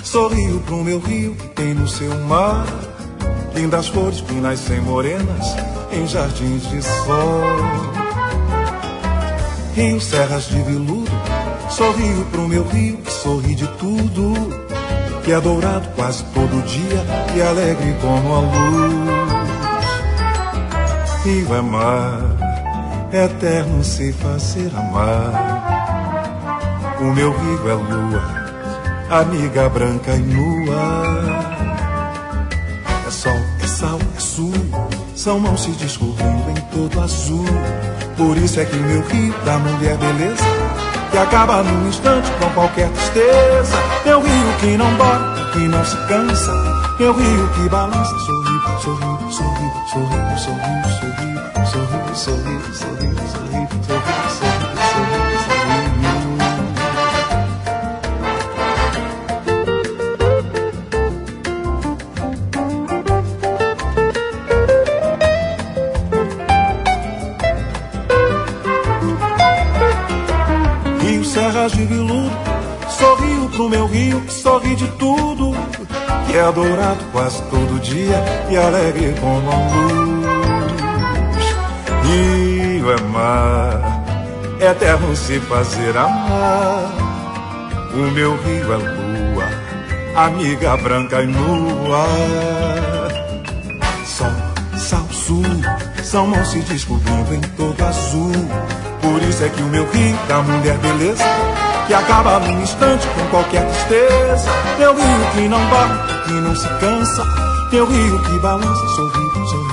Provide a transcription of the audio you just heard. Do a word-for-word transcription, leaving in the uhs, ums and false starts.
sorrio pro meu rio que tem no seu mar lindas flores que nascem morenas em jardins de sol. Rio, serras de veludo, sorrio pro meu rio que sorri de tudo, que é dourado quase todo dia e alegre como a luz. Rio é mar, eterno se fazer amar. O meu rio é lua, amiga branca e nua. É sol, é sal, é sul, são mãos se descobrindo em todo azul. Por isso é que o meu rio dá mulher beleza, que acaba num instante com qualquer tristeza. Meu rio que não dorme, que não se cansa, meu rio que balança. Sorriu, sorriu, sorriu, sorriu, sorriu, sorriu, sorriu, sorriu, sorriu, sorriu, sorriu, sorriu, sorriu. Serras de veludo, sorrio pro meu rio que sorri de tudo, que é adorado quase todo dia e alegre como a luz. Rio é mar, eterno se fazer amar. O meu rio é lua, amiga branca e nua. Sol, sal, sul, são mãos se descobrindo em todo azul. Por isso é que o meu rio dá mulher beleza, que acaba num instante com qualquer tristeza. Meu rio que não dorme, que não se cansa, meu rio que balança. Sorriu, sorriu,